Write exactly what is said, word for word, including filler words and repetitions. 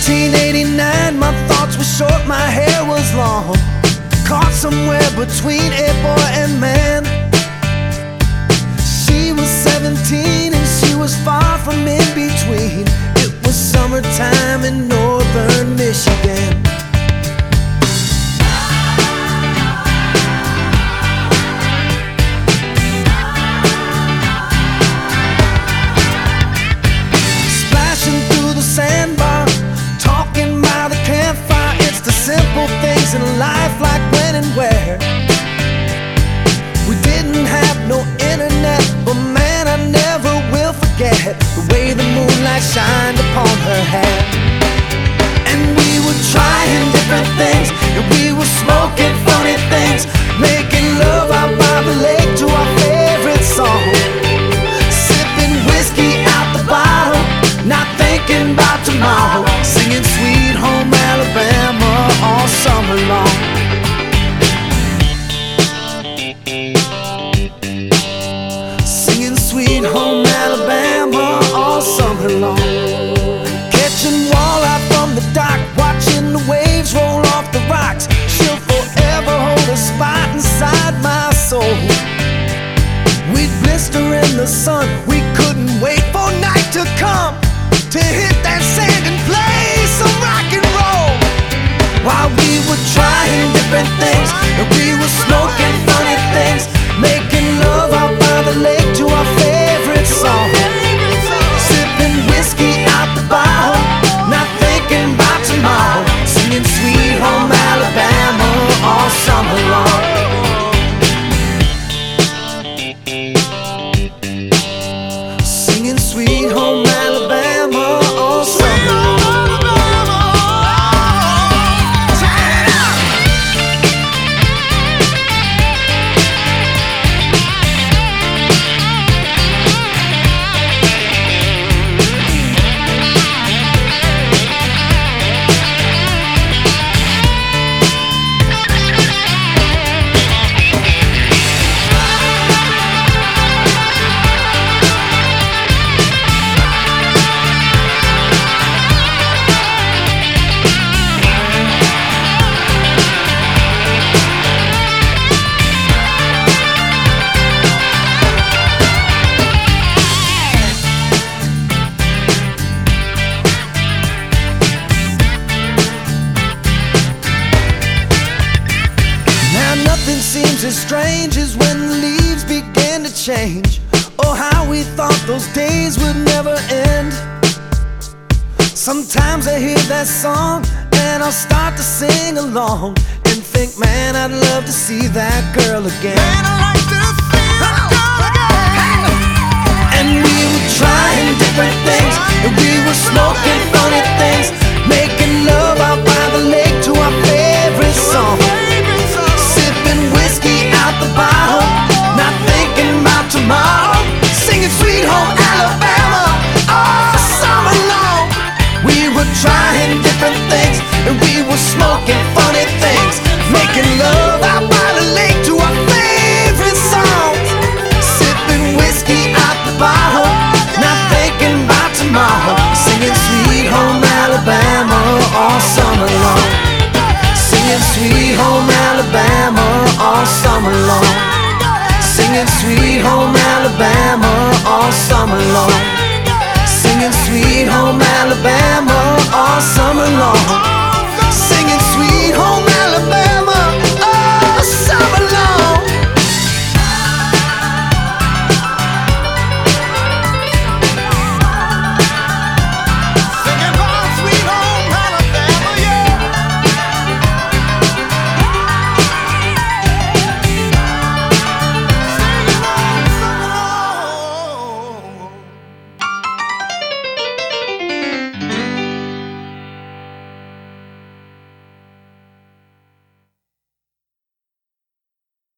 nineteen eighty-nine, my thoughts were short, my hair was long, caught somewhere between a boy and man. She was seventeen and she was far from in between. It was summertime in northern Michigan. Splashing through the sandbar, talking by the campfire. It's the simple things in life, like when and where. We didn't have no internet, but man, I never will forget the way the moonlight shined upon her hair. And we were trying different things, and we were smoking funny things, making love out by the lake to our favorite song, sipping whiskey out the bottle, not thinking about tomorrow, singing Sweet Home Alabama all summer long. Singing Sweet Home Alabama all summer long. Catching walleye from the dock, watching the waves roll off the rocks. She'll forever hold a spot inside my soul. We'd blister in the sun, we couldn't wait for night to come to hit that sand and play some rock and roll. While we were trying different things, and we were smoking funny things, making love out by the lake to our favorite song, sipping whiskey out the bottle, not thinking about tomorrow, singing Sweet Home Alabama all summer long. Singing Sweet Home Alabama all summer long. Nothing seems as strange as when the leaves begin to change. Oh, how we thought those days would never end. Sometimes I hear that song and I'll start to sing along and think, man, I'd love to see that girl again. Man, I'd like to see that girl again. And we were trying different things, and we were smoking funny things, making love out by the lake to our favorite song, whiskey out the bottle, not thinking about tomorrow, singing Sweet Home Alabama all summer long. We were trying different things, and we were smoking funny things, making love out by the lake to our favorite songs, sipping whiskey out the bottle, not thinking about tomorrow, singing Sweet Home Alabama all summer long. Singing Sweet Home Alabama all summer long. Singing Sweet Home Alabama all summer long. Singing Sweet Home Alabama all summer long. Singing Sweet Home Alabama.